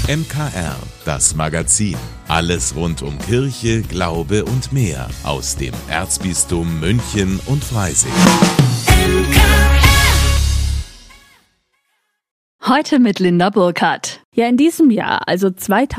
MKR, das Magazin. Alles rund um Kirche, Glaube und mehr aus dem Erzbistum München und Freising. Heute mit Linda Burkhardt. Ja, in diesem Jahr, also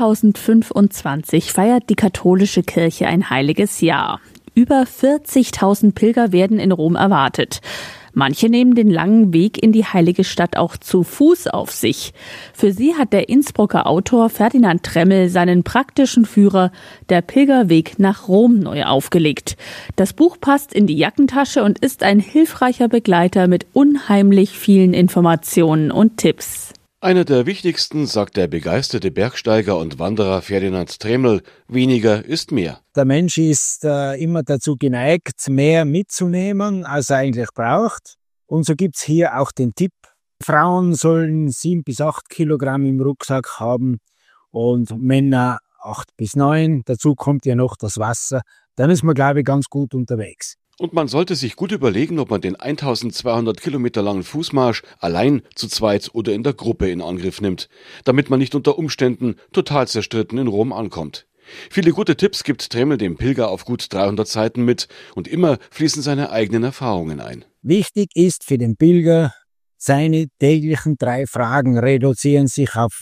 2025, feiert die katholische Kirche ein heiliges Jahr. Über 40.000 Pilger werden in Rom erwartet. Manche nehmen den langen Weg in die heilige Stadt auch zu Fuß auf sich. Für sie hat der Innsbrucker Autor Ferdinand Tremmel seinen praktischen Führer Der Pilgerweg nach Rom neu aufgelegt. Das Buch passt in die Jackentasche und ist ein hilfreicher Begleiter mit unheimlich vielen Informationen und Tipps. Einer der wichtigsten, sagt der begeisterte Bergsteiger und Wanderer Ferdinand Tremmel, weniger ist mehr. Der Mensch ist immer dazu geneigt, mehr mitzunehmen, als er eigentlich braucht. Und so gibt's hier auch den Tipp, Frauen sollen 7 bis 8 Kilogramm im Rucksack haben und Männer 8 bis 9. Dazu kommt ja noch das Wasser. Dann ist man, glaube ich, ganz gut unterwegs. Und man sollte sich gut überlegen, ob man den 1200 Kilometer langen Fußmarsch allein, zu zweit oder in der Gruppe in Angriff nimmt, damit man nicht unter Umständen total zerstritten in Rom ankommt. Viele gute Tipps gibt Tremmel dem Pilger auf gut 300 Seiten mit und immer fließen seine eigenen Erfahrungen ein. Wichtig ist für den Pilger, seine täglichen 3 Fragen reduzieren sich auf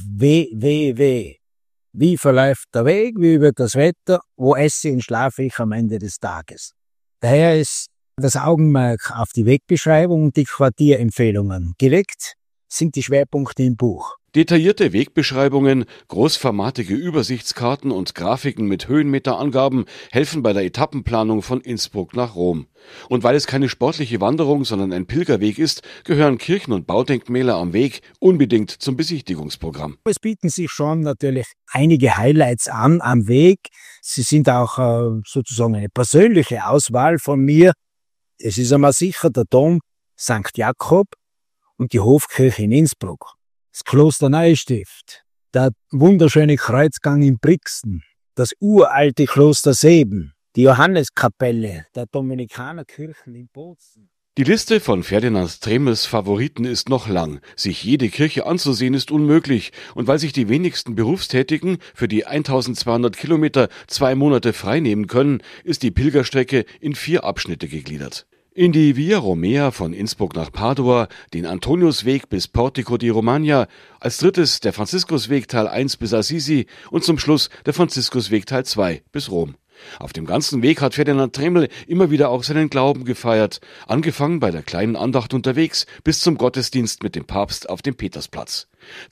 W. Wie verläuft der Weg? Wie wird das Wetter? Wo esse und schlafe ich am Ende des Tages? Daher ist das Augenmerk auf die Wegbeschreibung und die Quartierempfehlungen gelegt, sind die Schwerpunkte im Buch. Detaillierte Wegbeschreibungen, großformatige Übersichtskarten und Grafiken mit Höhenmeterangaben helfen bei der Etappenplanung von Innsbruck nach Rom. Und weil es keine sportliche Wanderung, sondern ein Pilgerweg ist, gehören Kirchen und Baudenkmäler am Weg unbedingt zum Besichtigungsprogramm. Es bieten sich schon natürlich einige Highlights an am Weg. Sie sind auch sozusagen eine persönliche Auswahl von mir. Es ist einmal sicher der Dom St. Jakob und die Hofkirche in Innsbruck. Das Kloster Neustift, der wunderschöne Kreuzgang in Brixen, das uralte Kloster Seeben, die Johanneskapelle der Dominikanerkirchen in Bozen. Die Liste von Ferdinand Tremmels Favoriten ist noch lang. Sich jede Kirche anzusehen ist unmöglich. Und weil sich die wenigsten Berufstätigen für die 1200 Kilometer 2 Monate freinehmen können, ist die Pilgerstrecke in 4 Abschnitte gegliedert. In die Via Romea von Innsbruck nach Padua, den Antoniusweg bis Portico di Romagna, als drittes der Franziskusweg Teil 1 bis Assisi und zum Schluss der Franziskusweg Teil 2 bis Rom. Auf dem ganzen Weg hat Ferdinand Tremmel immer wieder auch seinen Glauben gefeiert, angefangen bei der kleinen Andacht unterwegs bis zum Gottesdienst mit dem Papst auf dem Petersplatz.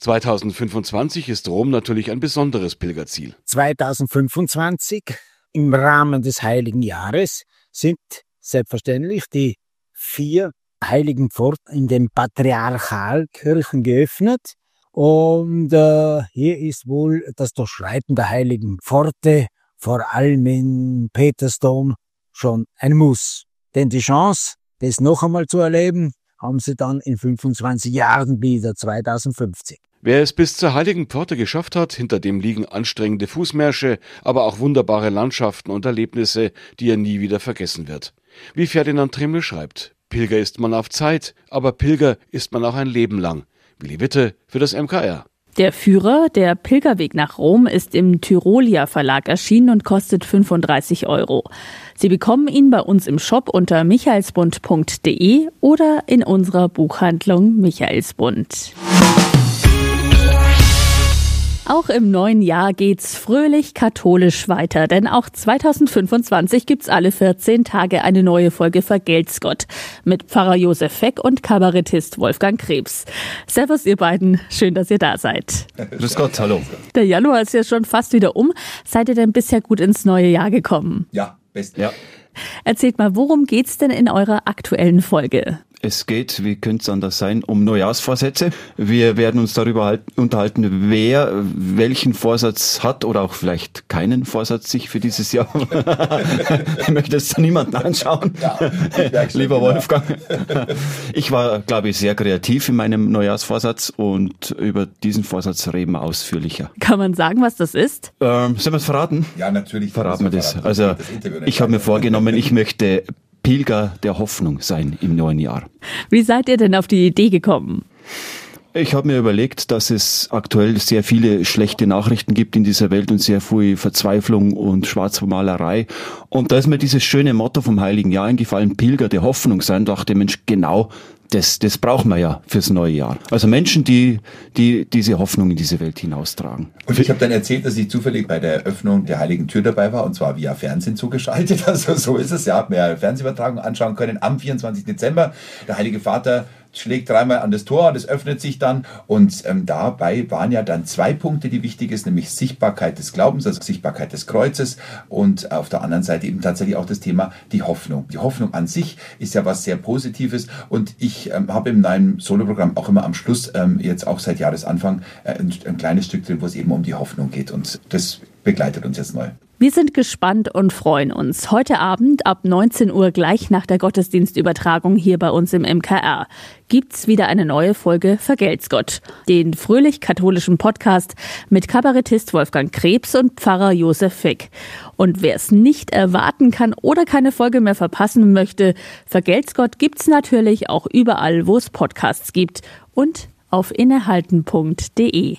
2025 ist Rom natürlich ein besonderes Pilgerziel. 2025 im Rahmen des Heiligen Jahres sind selbstverständlich die 4 heiligen Pforten in den Patriarchalkirchen geöffnet. Und hier ist wohl das Durchschreiten der heiligen Pforte, vor allem in Petersdom, schon ein Muss. Denn die Chance, das noch einmal zu erleben, haben sie dann in 25 Jahren wieder, 2050. Wer es bis zur Heiligen Pforte geschafft hat, hinter dem liegen anstrengende Fußmärsche, aber auch wunderbare Landschaften und Erlebnisse, die er nie wieder vergessen wird. Wie Ferdinand Tremmel schreibt, Pilger ist man auf Zeit, aber Pilger ist man auch ein Leben lang. Willi Witte für das MKR. Der Führer, der Pilgerweg nach Rom, ist im Tyrolia Verlag erschienen und kostet 35 €. Sie bekommen ihn bei uns im Shop unter michaelsbund.de oder in unserer Buchhandlung Michaelsbund. Auch im neuen Jahr geht's fröhlich katholisch weiter, denn auch 2025 gibt's alle 14 Tage eine neue Folge Vergelt's Gott mit Pfarrer Josef Feck und Kabarettist Wolfgang Krebs. Servus ihr beiden, schön, dass ihr da seid. Grüß Gott, hallo. Der Januar ist ja schon fast wieder um. Seid ihr denn bisher gut ins neue Jahr gekommen? Ja, bestens. Ja. Erzählt mal, worum geht's denn in eurer aktuellen Folge? Es geht, wie könnte es anders sein, um Neujahrsvorsätze. Wir werden uns darüber unterhalten, wer welchen Vorsatz hat oder auch vielleicht keinen Vorsatz sich für dieses Jahr. Ich möchte jetzt niemanden anschauen. Ja, lieber Wolfgang. Ich war, glaube ich, sehr kreativ in meinem Neujahrsvorsatz und über diesen Vorsatz reden wir ausführlicher. Kann man sagen, was das ist? Sollen wir es verraten? Ja, natürlich. Verraten wir das. Also ich habe mir vorgenommen, ich möchte Pilger der Hoffnung sein im neuen Jahr. Wie seid ihr denn auf die Idee gekommen? Ich habe mir überlegt, dass es aktuell sehr viele schlechte Nachrichten gibt in dieser Welt und sehr viel Verzweiflung und Schwarzmalerei. Und da ist mir dieses schöne Motto vom Heiligen Jahr eingefallen, Pilger der Hoffnung sein, dachte Mensch, genau, das brauchen wir ja fürs neue Jahr. Also Menschen, die diese Hoffnung in diese Welt hinaustragen. Und ich habe dann erzählt, dass ich zufällig bei der Eröffnung der Heiligen Tür dabei war, und zwar via Fernsehen zugeschaltet. Also so ist es. Ja, habe mir Fernsehübertragung anschauen können am 24. Dezember. Der Heilige Vater schlägt dreimal an das Tor, das öffnet sich dann, und dabei waren ja dann 2 Punkte, die wichtig ist, nämlich Sichtbarkeit des Glaubens, also Sichtbarkeit des Kreuzes, und auf der anderen Seite eben tatsächlich auch das Thema die Hoffnung. Die Hoffnung an sich ist ja was sehr Positives, und ich habe im neuen Soloprogramm auch immer am Schluss, jetzt auch seit Jahresanfang, ein kleines Stück drin, wo es eben um die Hoffnung geht, und das begleitet uns jetzt neu. Wir sind gespannt und freuen uns. Heute Abend ab 19 Uhr gleich nach der Gottesdienstübertragung hier bei uns im MKR gibt's wieder eine neue Folge Vergelt's Gott, den fröhlich-katholischen Podcast mit Kabarettist Wolfgang Krebs und Pfarrer Josef Fick. Und wer es nicht erwarten kann oder keine Folge mehr verpassen möchte, Vergelt's Gott gibt's natürlich auch überall, wo es Podcasts gibt und auf innehalten.de.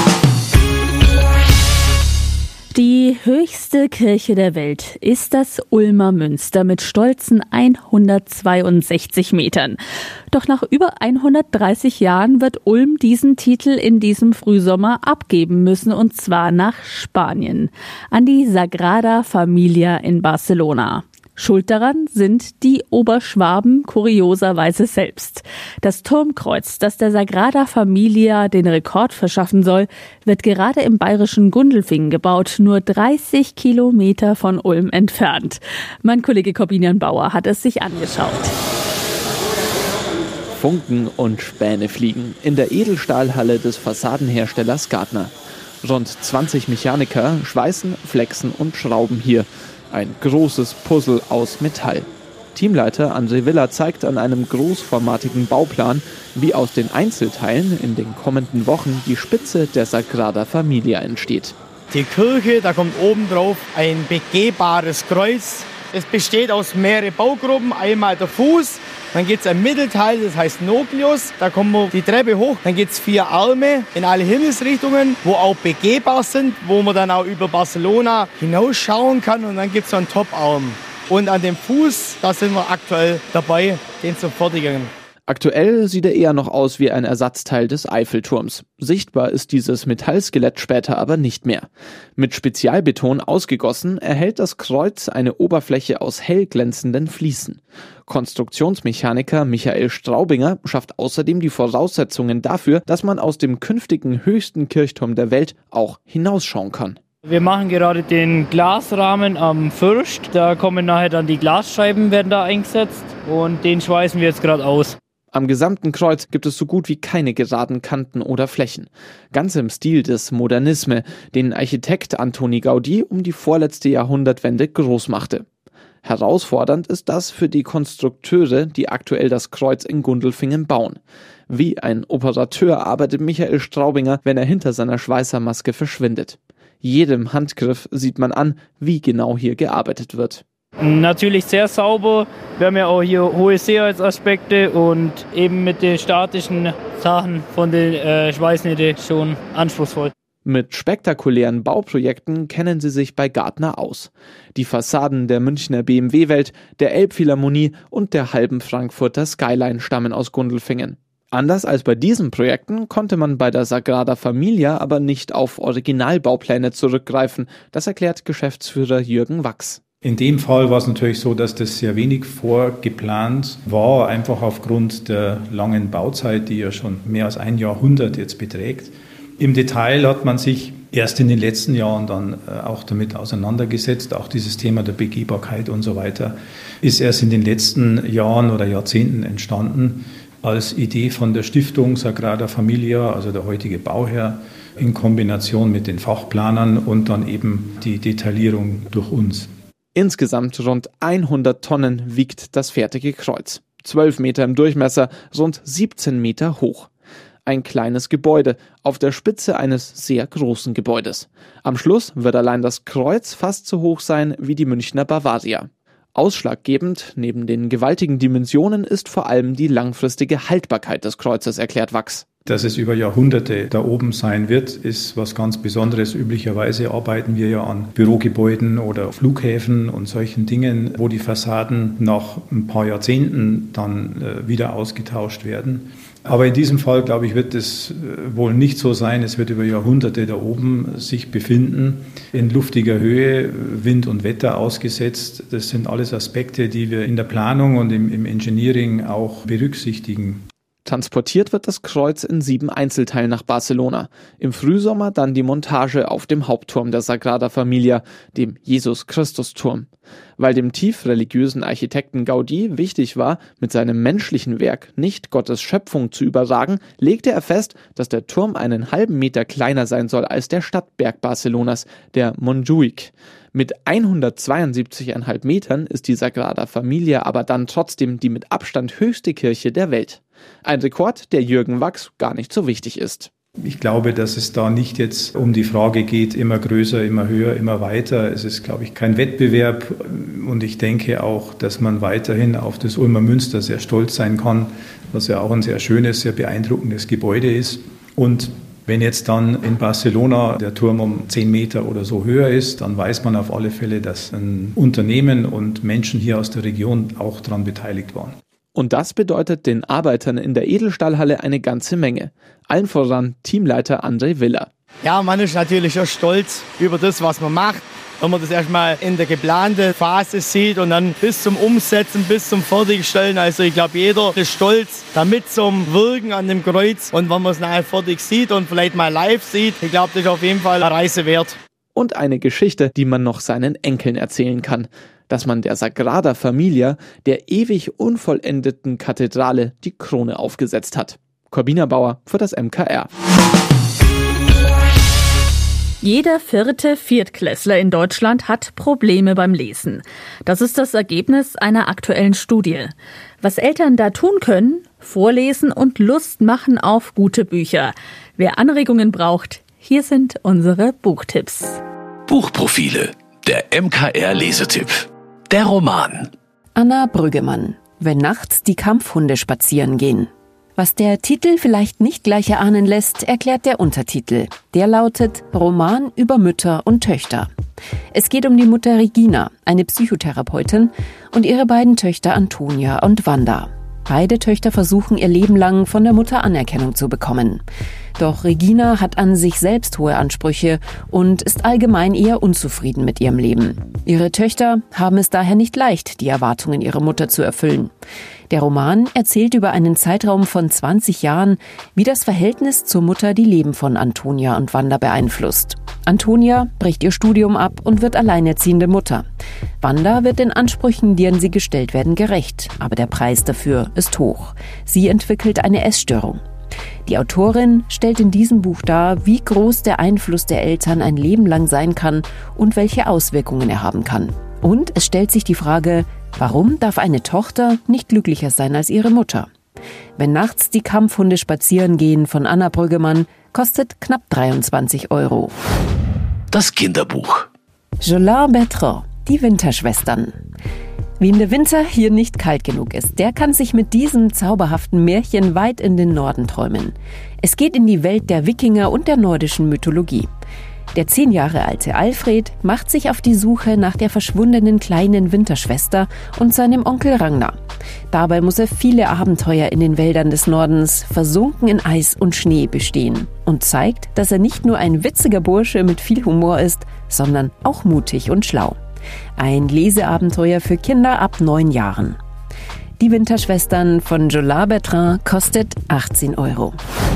Die höchste Kirche der Welt ist das Ulmer Münster mit stolzen 162 Metern. Doch nach über 130 Jahren wird Ulm diesen Titel in diesem Frühsommer abgeben müssen, und zwar nach Spanien, an die Sagrada Familia in Barcelona. Schuld daran sind die Oberschwaben kurioserweise selbst. Das Turmkreuz, das der Sagrada Familia den Rekord verschaffen soll, wird gerade im bayerischen Gundelfingen gebaut, nur 30 Kilometer von Ulm entfernt. Mein Kollege Corbinian Bauer hat es sich angeschaut. Funken und Späne fliegen in der Edelstahlhalle des Fassadenherstellers Gardner. Rund 20 Mechaniker schweißen, flexen und schrauben hier. Ein großes Puzzle aus Metall. Teamleiter André Villa zeigt an einem großformatigen Bauplan, wie aus den Einzelteilen in den kommenden Wochen die Spitze der Sagrada Familia entsteht. Die Kirche, da kommt oben drauf ein begehbares Kreuz. Es besteht aus mehreren Baugruppen. Einmal der Fuß, dann gibt es ein Mittelteil, das heißt Nukleus. Da kommen wir die Treppe hoch. Dann gibt es 4 Arme in alle Himmelsrichtungen, wo auch begehbar sind, wo man dann auch über Barcelona hinausschauen kann. Und dann gibt es so einen Toparm. Und an dem Fuß, da sind wir aktuell dabei, den zu fertigen. Aktuell sieht er eher noch aus wie ein Ersatzteil des Eiffelturms. Sichtbar ist dieses Metallskelett später aber nicht mehr. Mit Spezialbeton ausgegossen erhält das Kreuz eine Oberfläche aus hell glänzenden Fliesen. Konstruktionsmechaniker Michael Straubinger schafft außerdem die Voraussetzungen dafür, dass man aus dem künftigen höchsten Kirchturm der Welt auch hinausschauen kann. Wir machen gerade den Glasrahmen am Fürst. Da kommen nachher dann die Glasscheiben, werden da eingesetzt, und den schweißen wir jetzt gerade aus. Am gesamten Kreuz gibt es so gut wie keine geraden Kanten oder Flächen. Ganz im Stil des Modernisme, den Architekt Antoni Gaudí um die vorletzte Jahrhundertwende groß machte. Herausfordernd ist das für die Konstrukteure, die aktuell das Kreuz in Gundelfingen bauen. Wie ein Operateur arbeitet Michael Straubinger, wenn er hinter seiner Schweißermaske verschwindet. Jedem Handgriff sieht man an, wie genau hier gearbeitet wird. Natürlich sehr sauber. Wir haben ja auch hier hohe Sicherheitsaspekte und eben mit den statischen Sachen von den Schweißnähte schon anspruchsvoll. Mit spektakulären Bauprojekten kennen sie sich bei Gardner aus. Die Fassaden der Münchner BMW-Welt, der Elbphilharmonie und der halben Frankfurter Skyline stammen aus Gundelfingen. Anders als bei diesen Projekten konnte man bei der Sagrada Familia aber nicht auf Originalbaupläne zurückgreifen. Das erklärt Geschäftsführer Jürgen Wachs. In dem Fall war es natürlich so, dass das sehr wenig vorgeplant war, einfach aufgrund der langen Bauzeit, die ja schon mehr als ein Jahrhundert jetzt beträgt. Im Detail hat man sich erst in den letzten Jahren dann auch damit auseinandergesetzt. Auch dieses Thema der Begehbarkeit und so weiter ist erst in den letzten Jahren oder Jahrzehnten entstanden als Idee von der Stiftung Sagrada Familia, also der heutige Bauherr, in Kombination mit den Fachplanern und dann eben die Detaillierung durch uns. Insgesamt rund 100 Tonnen wiegt das fertige Kreuz. 12 Meter im Durchmesser, rund 17 Meter hoch. Ein kleines Gebäude auf der Spitze eines sehr großen Gebäudes. Am Schluss wird allein das Kreuz fast so hoch sein wie die Münchner Bavaria. Ausschlaggebend neben den gewaltigen Dimensionen ist vor allem die langfristige Haltbarkeit des Kreuzes, erklärt Wachs. Dass es über Jahrhunderte da oben sein wird, ist was ganz Besonderes. Üblicherweise arbeiten wir ja an Bürogebäuden oder Flughäfen und solchen Dingen, wo die Fassaden nach ein paar Jahrzehnten dann wieder ausgetauscht werden. Aber in diesem Fall, glaube ich, wird es wohl nicht so sein. Es wird über Jahrhunderte da oben sich befinden, in luftiger Höhe, Wind und Wetter ausgesetzt. Das sind alles Aspekte, die wir in der Planung und im Engineering auch berücksichtigen. Transportiert wird das Kreuz in 7 Einzelteilen nach Barcelona. Im Frühsommer dann die Montage auf dem Hauptturm der Sagrada Familia, dem Jesus-Christus-Turm. Weil dem tief religiösen Architekten Gaudí wichtig war, mit seinem menschlichen Werk nicht Gottes Schöpfung zu überragen, legte er fest, dass der Turm einen halben Meter kleiner sein soll als der Stadtberg Barcelonas, der Montjuïc. Mit 172,5 Metern ist die Sagrada Familia aber dann trotzdem die mit Abstand höchste Kirche der Welt. Ein Rekord, der Jürgen Wachs gar nicht so wichtig ist. Ich glaube, dass es da nicht jetzt um die Frage geht, immer größer, immer höher, immer weiter. Es ist, glaube ich, kein Wettbewerb. Und ich denke auch, dass man weiterhin auf das Ulmer Münster sehr stolz sein kann, was ja auch ein sehr schönes, sehr beeindruckendes Gebäude ist. Und wenn jetzt dann in Barcelona der Turm um 10 Meter oder so höher ist, dann weiß man auf alle Fälle, dass ein Unternehmen und Menschen hier aus der Region auch daran beteiligt waren. Und das bedeutet den Arbeitern in der Edelstahlhalle eine ganze Menge. Allen voran Teamleiter André Willer. Ja, man ist natürlich auch stolz über das, was man macht. Wenn man das erstmal in der geplanten Phase sieht und dann bis zum Umsetzen, bis zum Fertigstellen. Also ich glaube, jeder ist stolz damit zum Wirken an dem Kreuz. Und wenn man es nachher fertig sieht und vielleicht mal live sieht, ich glaube, das ist auf jeden Fall eine Reise wert. Und eine Geschichte, die man noch seinen Enkeln erzählen kann. Dass man der Sagrada Familia, der ewig unvollendeten Kathedrale, die Krone aufgesetzt hat. Corbina Bauer für das MKR. Jeder 4. Viertklässler in Deutschland hat Probleme beim Lesen. Das ist das Ergebnis einer aktuellen Studie. Was Eltern da tun können? Vorlesen und Lust machen auf gute Bücher. Wer Anregungen braucht, hier sind unsere Buchtipps. Buchprofile, der MKR-Lesetipp. Der Roman. Anna Brüggemann. Wenn nachts die Kampfhunde spazieren gehen. Was der Titel vielleicht nicht gleich erahnen lässt, erklärt der Untertitel. Der lautet Roman über Mütter und Töchter. Es geht um die Mutter Regina, eine Psychotherapeutin, und ihre beiden Töchter Antonia und Wanda. Beide Töchter versuchen ihr Leben lang von der Mutter Anerkennung zu bekommen. Doch Regina hat an sich selbst hohe Ansprüche und ist allgemein eher unzufrieden mit ihrem Leben. Ihre Töchter haben es daher nicht leicht, die Erwartungen ihrer Mutter zu erfüllen. Der Roman erzählt über einen Zeitraum von 20 Jahren, wie das Verhältnis zur Mutter die Leben von Antonia und Wanda beeinflusst. Antonia bricht ihr Studium ab und wird alleinerziehende Mutter. Wanda wird den Ansprüchen, die an sie gestellt werden, gerecht, aber der Preis dafür ist hoch. Sie entwickelt eine Essstörung. Die Autorin stellt in diesem Buch dar, wie groß der Einfluss der Eltern ein Leben lang sein kann und welche Auswirkungen er haben kann. Und es stellt sich die Frage, warum darf eine Tochter nicht glücklicher sein als ihre Mutter? Wenn nachts die Kampfhunde spazieren gehen von Anna Brüggemann, kostet knapp 23 €. Das Kinderbuch. Jola Bertrand, die Winterschwestern. Wem der Winter hier nicht kalt genug ist, der kann sich mit diesem zauberhaften Märchen weit in den Norden träumen. Es geht in die Welt der Wikinger und der nordischen Mythologie. Der 10 Jahre alte Alfred macht sich auf die Suche nach der verschwundenen kleinen Winterschwester und seinem Onkel Ragnar. Dabei muss er viele Abenteuer in den Wäldern des Nordens, versunken in Eis und Schnee, bestehen und zeigt, dass er nicht nur ein witziger Bursche mit viel Humor ist, sondern auch mutig und schlau. Ein Leseabenteuer für Kinder ab 9 Jahren. Die Winterschwestern von Jola Bertrand kostet 18 €.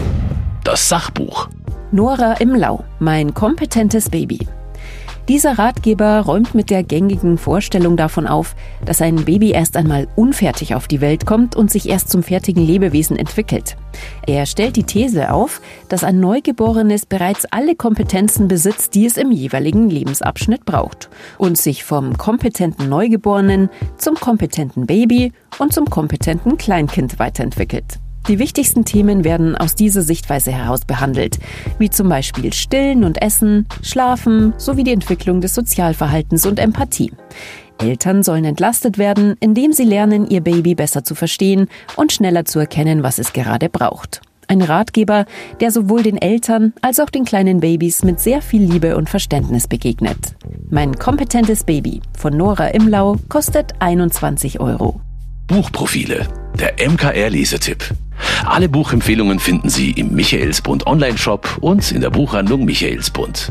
Das Sachbuch. Nora im Lau, mein kompetentes Baby. Dieser Ratgeber räumt mit der gängigen Vorstellung davon auf, dass ein Baby erst einmal unfertig auf die Welt kommt und sich erst zum fertigen Lebewesen entwickelt. Er stellt die These auf, dass ein Neugeborenes bereits alle Kompetenzen besitzt, die es im jeweiligen Lebensabschnitt braucht und sich vom kompetenten Neugeborenen zum kompetenten Baby und zum kompetenten Kleinkind weiterentwickelt. Die wichtigsten Themen werden aus dieser Sichtweise heraus behandelt, wie zum Beispiel Stillen und Essen, Schlafen sowie die Entwicklung des Sozialverhaltens und Empathie. Eltern sollen entlastet werden, indem sie lernen, ihr Baby besser zu verstehen und schneller zu erkennen, was es gerade braucht. Ein Ratgeber, der sowohl den Eltern als auch den kleinen Babys mit sehr viel Liebe und Verständnis begegnet. Mein kompetentes Baby von Nora Imlau kostet 21 €. Buchprofile, der MKR-Lesetipp. Alle Buchempfehlungen finden Sie im Michaelsbund Online-Shop und in der Buchhandlung Michaelsbund.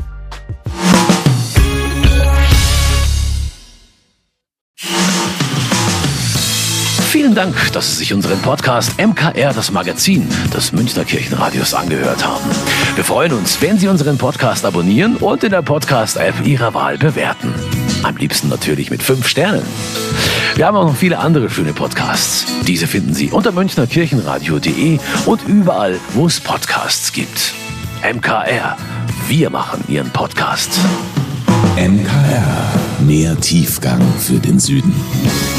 Vielen Dank, dass Sie sich unseren Podcast MKR, das Magazin des Münchner Kirchenradios, angehört haben. Wir freuen uns, wenn Sie unseren Podcast abonnieren und in der Podcast-App Ihrer Wahl bewerten. Am liebsten natürlich mit 5 Sternen. Wir haben auch noch viele andere schöne Podcasts. Diese finden Sie unter münchnerkirchenradio.de und überall, wo es Podcasts gibt. MKR, wir machen Ihren Podcast. MKR, mehr Tiefgang für den Süden.